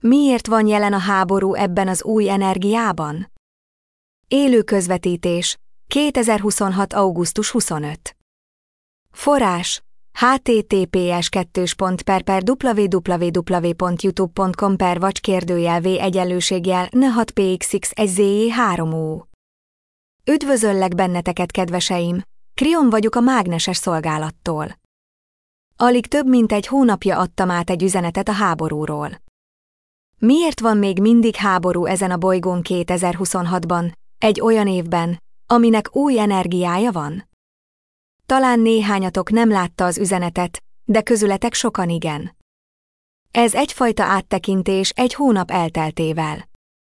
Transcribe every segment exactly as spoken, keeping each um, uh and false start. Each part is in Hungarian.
Miért van jelen a háború ebben az új energiában? Élő közvetítés, kétezer-huszonhat. augusztus huszonötödike. Forrás: https kettős pont per per www pont youtube pont com per vagy kérdőjel v egyenlőségjel n hat p x x egy z j három u. Üdvözöllek benneteket, kedveseim! Krion vagyok a mágneses szolgálattól. Alig több mint egy hónapja adtam át egy üzenetet a háborúról. Miért van még mindig háború ezen a bolygón kétezer-huszonhatban, egy olyan évben, aminek új energiája van? Talán néhányatok nem látta az üzenetet, de közületek sokan igen. Ez egyfajta áttekintés egy hónap elteltével.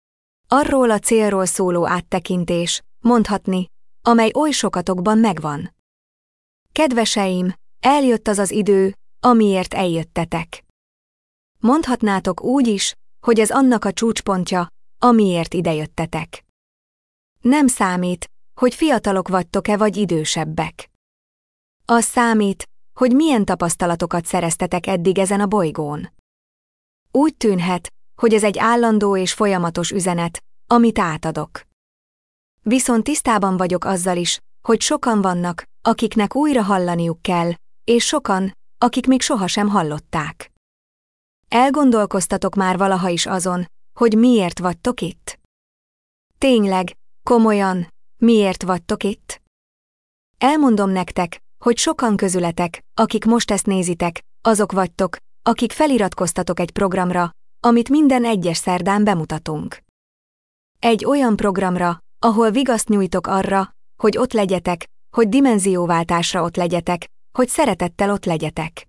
Arról a célról szóló áttekintés, mondhatni, amely oly sokatokban megvan. Kedveseim, eljött az az idő, amiért eljöttetek. Mondhatnátok úgy is, hogy ez annak a csúcspontja, amiért idejöttetek. Nem számít, hogy fiatalok vagytok-e vagy idősebbek. Az számít, hogy milyen tapasztalatokat szereztetek eddig ezen a bolygón. Úgy tűnhet, hogy ez egy állandó és folyamatos üzenet, amit átadok. Viszont tisztában vagyok azzal is, hogy sokan vannak, akiknek újra hallaniuk kell, és sokan, akik még sohasem hallották. Elgondolkoztatok már valaha is azon, hogy miért vagytok itt? Tényleg, komolyan, miért vagytok itt? Elmondom nektek, hogy sokan közületek, akik most ezt nézitek, azok vagytok, akik feliratkoztatok egy programra, amit minden egyes szerdán bemutatunk. Egy olyan programra, ahol vigaszt nyújtok arra, hogy ott legyetek, hogy dimenzióváltásra ott legyetek, hogy szeretettel ott legyetek.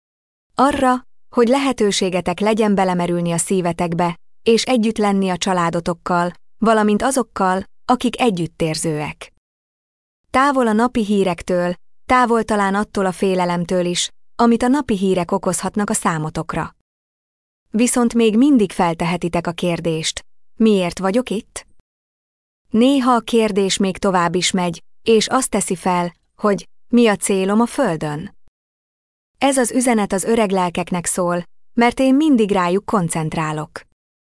Arra, hogy lehetőségetek legyen belemerülni a szívetekbe, és együtt lenni a családotokkal, valamint azokkal, akik együttérzőek. Távol a napi hírektől, távol talán attól a félelemtől is, amit a napi hírek okozhatnak a számotokra. Viszont még mindig feltehetitek a kérdést, miért vagyok itt? Néha a kérdés még tovább is megy, és azt teszi fel, hogy mi a célom a Földön? Ez az üzenet az öreg lelkeknek szól, mert én mindig rájuk koncentrálok.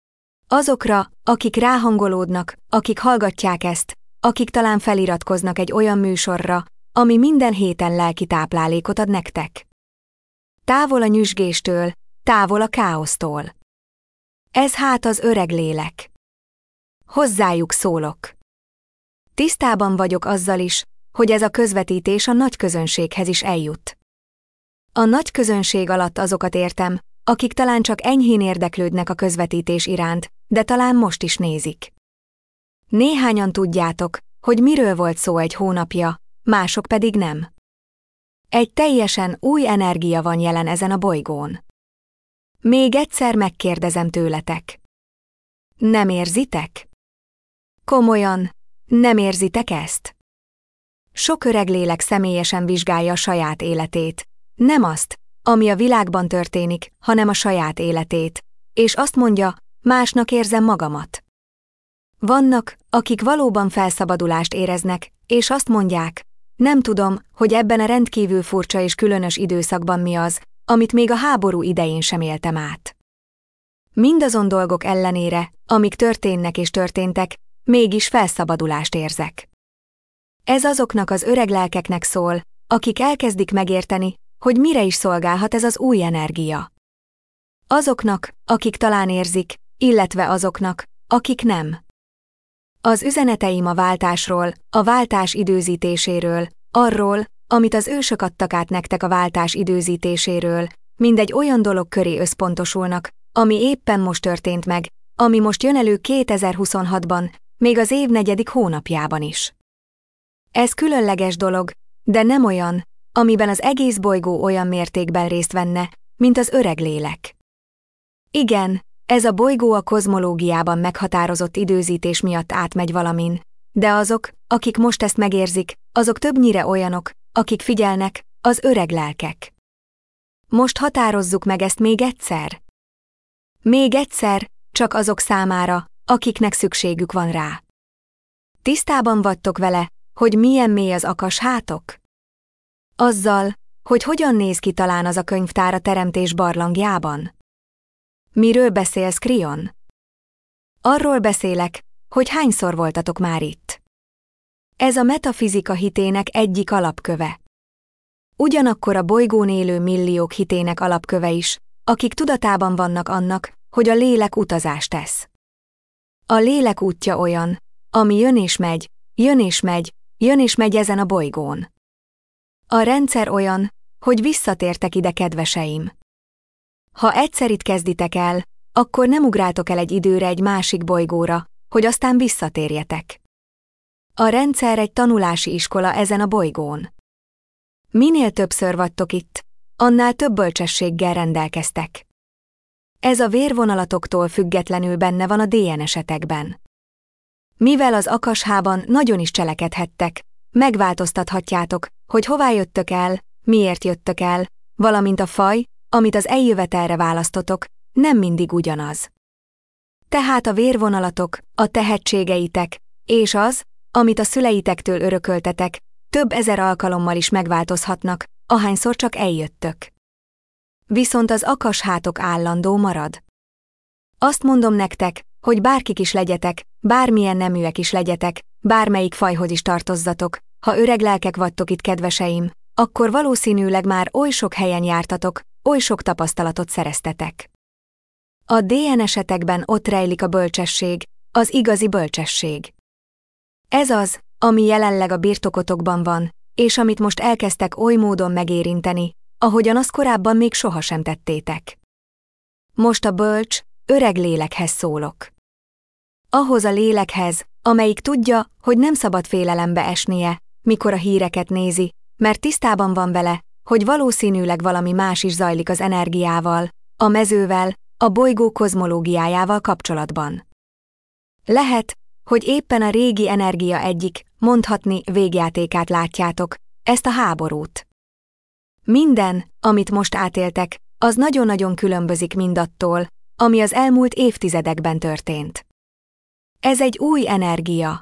Azokra, akik ráhangolódnak, akik hallgatják ezt, akik talán feliratkoznak egy olyan műsorra, ami minden héten lelki táplálékot ad nektek. Távol a nyüzsgéstől, távol a káosztól. Ez hát az öreg lélek. Hozzájuk szólok. Tisztában vagyok azzal is, hogy ez a közvetítés a nagy közönséghez is eljut. A nagy közönség alatt azokat értem, akik talán csak enyhén érdeklődnek a közvetítés iránt, de talán most is nézik. Néhányan tudjátok, hogy miről volt szó egy hónapja, mások pedig nem. Egy teljesen új energia van jelen ezen a bolygón. Még egyszer megkérdezem tőletek. Nem érzitek? Komolyan, nem érzitek ezt? Sok öreg lélek személyesen vizsgálja a saját életét, nem azt, ami a világban történik, hanem a saját életét, és azt mondja, másnak érzem magamat. Vannak, akik valóban felszabadulást éreznek, és azt mondják, nem tudom, hogy ebben a rendkívül furcsa és különös időszakban mi az, amit még a háború idején sem éltem át. Mindazon dolgok ellenére, amik történnek és történtek, mégis felszabadulást érzek. Ez azoknak az öreg lelkeknek szól, akik elkezdik megérteni, hogy mire is szolgálhat ez az új energia. Azoknak, akik talán érzik, illetve azoknak, akik nem. Az üzeneteim a váltásról, a váltás időzítéséről, arról, amit az ősök adtak át nektek a váltás időzítéséről, mindegy olyan dolog köré összpontosulnak, ami éppen most történt meg, ami most jön elő kétezer-huszonhatban, még az év negyedik hónapjában is. Ez különleges dolog, de nem olyan, amiben az egész bolygó olyan mértékben részt venne, mint az öreg lélek. Igen, ez a bolygó a kozmológiában meghatározott időzítés miatt átmegy valamin, de azok, akik most ezt megérzik, azok többnyire olyanok, akik figyelnek, az öreg lelkek. Most határozzuk meg ezt még egyszer. Még egyszer, csak azok számára, akiknek szükségük van rá. Tisztában vagytok vele, hogy milyen mély az akas hátok? Azzal, hogy hogyan néz ki talán az a könyvtár a teremtés barlangjában? Miről beszélsz, Krion? Arról beszélek, hogy hányszor voltatok már itt. Ez a metafizika hitének egyik alapköve. Ugyanakkor a bolygón élő milliók hitének alapköve is, akik tudatában vannak annak, hogy a lélek utazást tesz. A lélek útja olyan, ami jön és megy, jön és megy, jön és megy ezen a bolygón. A rendszer olyan, hogy visszatértek ide, kedveseim. Ha egyszer itt kezditek el, akkor nem ugráltok el egy időre egy másik bolygóra, hogy aztán visszatérjetek. A rendszer egy tanulási iskola ezen a bolygón. Minél többször vagytok itt, annál több bölcsességgel rendelkeztek. Ez a vérvonalatoktól függetlenül benne van a dé en esetekben. Mivel az Akashában nagyon is cselekedhettek, megváltoztathatjátok, hogy hová jöttök el, miért jöttök el, valamint a faj, amit az eljövetelre választotok, nem mindig ugyanaz. Tehát a vérvonalatok, a tehetségeitek, és az, amit a szüleitektől örököltetek, több ezer alkalommal is megváltozhatnak, ahányszor csak eljöttök. Viszont az akashátok állandó marad. Azt mondom nektek, hogy bárkik is legyetek, bármilyen neműek is legyetek, bármelyik fajhoz is tartozzatok, ha öreg lelkek vagytok itt, kedveseim, akkor valószínűleg már oly sok helyen jártatok, oly sok tapasztalatot szereztetek. A dé en esetekben ott rejlik a bölcsesség, az igazi bölcsesség. Ez az, ami jelenleg a birtokotokban van, és amit most elkezdtek oly módon megérinteni, ahogyan azt korábban még sohasem tettétek. Most a bölcs, öreg lélekhez szólok. Ahhoz a lélekhez, amelyik tudja, hogy nem szabad félelembe esnie, mikor a híreket nézi, mert tisztában van vele, hogy valószínűleg valami más is zajlik az energiával, a mezővel, a bolygó kozmológiájával kapcsolatban. Lehet, hogy éppen a régi energia egyik, mondhatni, végjátékát látjátok, ezt a háborút. Minden, amit most átéltek, az nagyon-nagyon különbözik mindattól, ami az elmúlt évtizedekben történt. Ez egy új energia.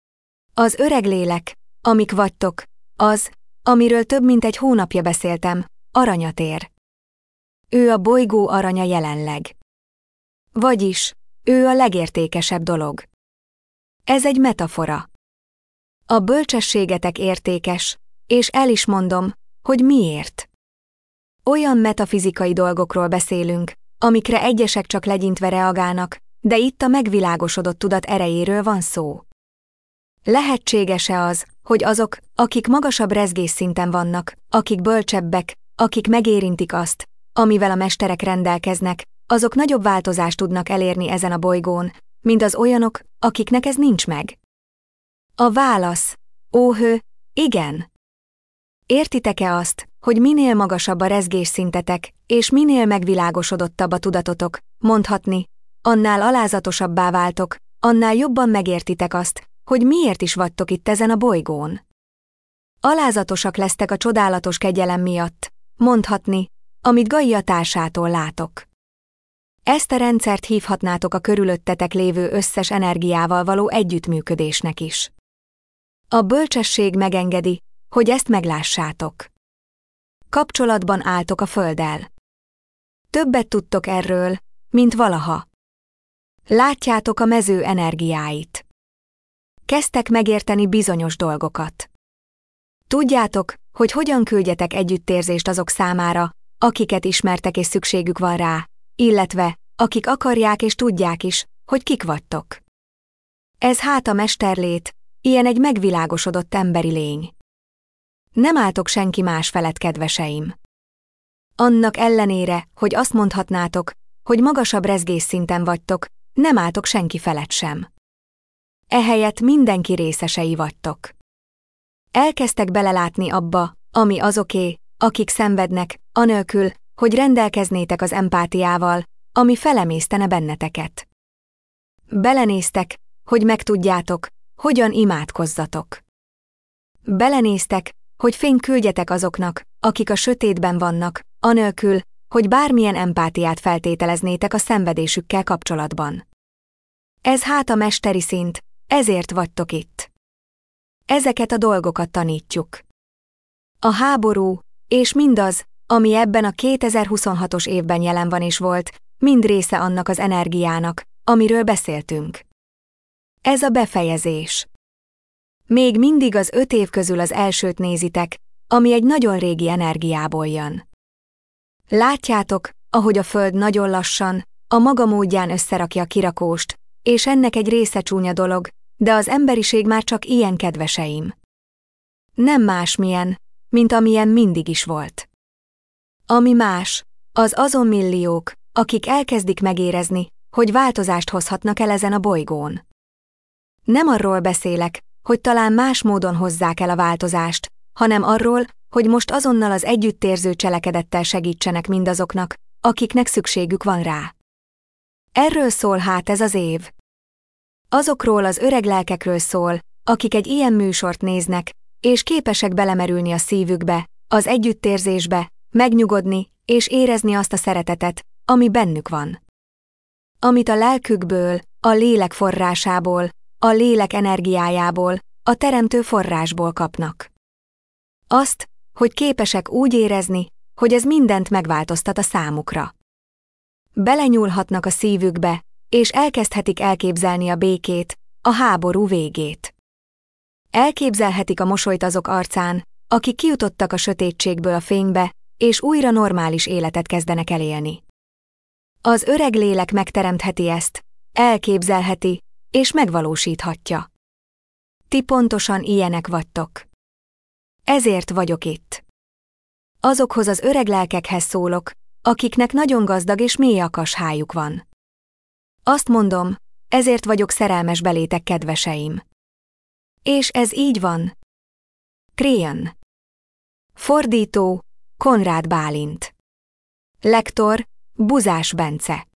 Az öreg lélek, amik vagytok, az, amiről több mint egy hónapja beszéltem, aranyatér. Ő a bolygó aranya jelenleg. Vagyis, ő a legértékesebb dolog. Ez egy metafora. A bölcsességetek értékes, és el is mondom, hogy miért. Olyan metafizikai dolgokról beszélünk, amikre egyesek csak legyintve reagálnak, de itt a megvilágosodott tudat erejéről van szó. Lehetséges-e az, hogy azok, akik magasabb rezgésszinten vannak, akik bölcsebbek, akik megérintik azt, amivel a mesterek rendelkeznek, azok nagyobb változást tudnak elérni ezen a bolygón, mint az olyanok, akiknek ez nincs meg? A válasz, óhő, igen. Értitek-e azt, hogy minél magasabb a rezgésszintetek, és minél megvilágosodottabb a tudatotok, mondhatni, annál alázatosabbá váltok, annál jobban megértitek azt, hogy miért is vagytok itt ezen a bolygón. Alázatosak lesztek a csodálatos kegyelem miatt, mondhatni, amit Gaia társától látok. Ezt a rendszert hívhatnátok a körülöttetek lévő összes energiával való együttműködésnek is. A bölcsesség megengedi, hogy ezt meglássátok. Kapcsolatban álltok a Földdel. Többet tudtok erről, mint valaha. Látjátok a mező energiáit. Kezdtek megérteni bizonyos dolgokat. Tudjátok, hogy hogyan küldjetek együttérzést azok számára, akiket ismertek és szükségük van rá, illetve, akik akarják és tudják is, hogy kik vagytok. Ez hát a mesterlét, ilyen egy megvilágosodott emberi lény. Nem álltok senki más felett, kedveseim. Annak ellenére, hogy azt mondhatnátok, hogy magasabb rezgésszinten vagytok, nem álltok senki felett sem. Ehelyett mindenki részesei vagytok. Elkezdtek belelátni abba, ami azoké, akik szenvednek, anélkül, hogy rendelkeznétek az empátiával, ami felemésztene benneteket. Belenéztek, hogy megtudjátok, hogyan imádkozzatok. Belenéztek, hogy fényt küldjetek azoknak, akik a sötétben vannak, anélkül, hogy bármilyen empátiát feltételeznétek a szenvedésükkel kapcsolatban. Ez hát a mesteri szint, ezért vagytok itt. Ezeket a dolgokat tanítjuk. A háború, és mindaz, ami ebben a kétezer-huszonhatos évben jelen van és volt, mind része annak az energiának, amiről beszéltünk. Ez a befejezés. Még mindig az öt év közül az elsőt nézitek, ami egy nagyon régi energiából jön. Látjátok, ahogy a Föld nagyon lassan, a maga módján összerakja a kirakóst, és ennek egy része csúnya dolog, de az emberiség már csak ilyen, kedveseim. Nem másmilyen, mint amilyen mindig is volt. Ami más, az azon milliók, akik elkezdik megérezni, hogy változást hozhatnak el ezen a bolygón. Nem arról beszélek, hogy talán más módon hozzák el a változást, hanem arról, hogy most azonnal az együttérző cselekedettel segítsenek mindazoknak, akiknek szükségük van rá. Erről szól hát ez az év. Azokról az öreg lelkekről szól, akik egy ilyen műsort néznek, és képesek belemerülni a szívükbe, az együttérzésbe, megnyugodni, és érezni azt a szeretetet, ami bennük van. Amit a lelkükből, a lélek forrásából, a lélek energiájából, a teremtő forrásból kapnak. Azt, hogy képesek úgy érezni, hogy ez mindent megváltoztat a számukra. Belenyúlhatnak a szívükbe, és elkezdhetik elképzelni a békét, a háború végét. Elképzelhetik a mosolyt azok arcán, akik kijutottak a sötétségből a fénybe, és újra normális életet kezdenek el élni. Az öreg lélek megteremtheti ezt, elképzelheti, és megvalósíthatja. Ti pontosan ilyenek vagytok. Ezért vagyok itt. Azokhoz az öreg lelkekhez szólok, akiknek nagyon gazdag és mély akashájuk van. Azt mondom, ezért vagyok szerelmes belétek, kedveseim. És ez így van. Crayon. Fordító, Konrád Bálint. Lektor, Buzás Bence.